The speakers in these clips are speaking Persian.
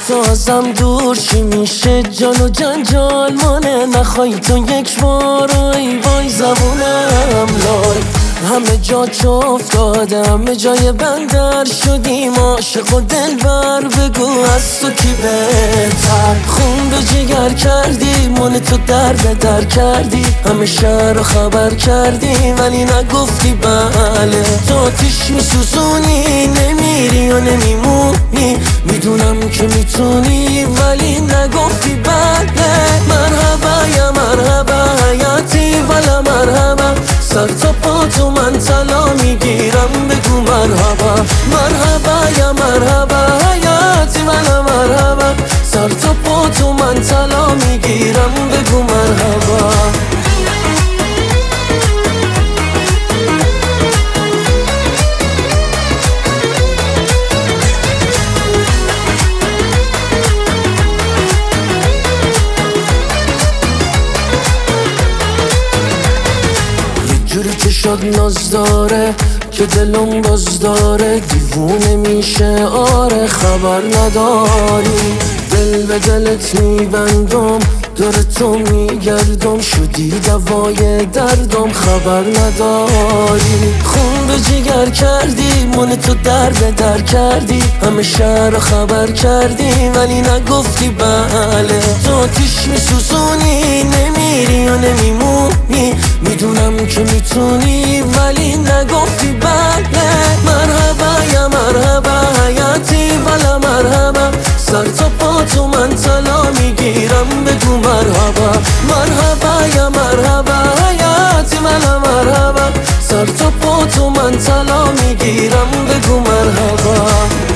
تو ازم دور چی میشه؟ جان و جنجال مانه، نخوای تو یک بار ای وای زبونم لال. همه جا چو افتاده، همه جای بندر شدیم عاشق و دلبر، بگو از تو کی بهتر؟ خون به جگر کردی، مال تو در به در کردی، همه شهر رو خبر کردی ولی نگفتی بله. تو آتیش میسوزونی، نمیری و نمیمونی، میدونم که میتونی ولی نگفتی بله. مرحبا یا مرحبا حیاتی ولا مرحبا، سر تا پا تو من طلا میگیرم، بگو مرحبا. مرحبا یا مرحبا حیاتی ولا مرحبا، سر تا پا تو من طلا میگیرم، بگو مرحبا. جوری که شد ناز داره که دلم باز داره، دیوونه میشه آره خبر نداری. دل به دلت میبندم، دور تو میگردم، شدی دوای دردم خبر نداری. خون به جگر کردی، من تو در به در کردی، همه شهر رو خبر کردی ولی نگفتی بله. تو آتیش میسوزونی، نمیری و نمیمونی، میدونم که میتونی ولی نگفتی بله. مرحبا یا مرحبا حیاتی ولا مرحبا، سر تا پا تو من طلا میگیرم، بگو مرحبا. مرحبا یا مرحبا حیاتی ولا مرحبا، سر تا پا تو من طلا میگیرم، بگو مرحبا.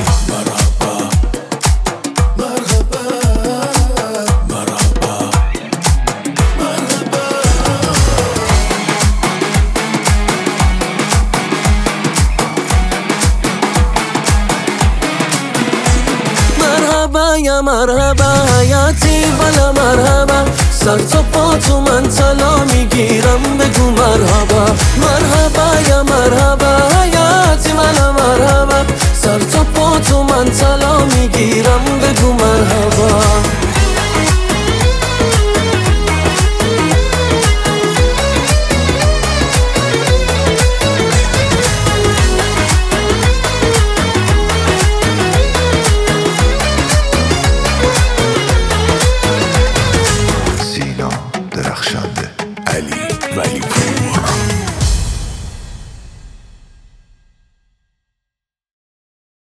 مرحبا یا مرحبا حیاتی ولا مرحبا، سر تا پا تو من طلا میگیرم، بگو مرحبا. مرحبا یا مرحبا حیاتی ولا مرحبا، سر تا پا تو من طلا میگیرم، بگو مرحبا. درخشنده علی ولی پور.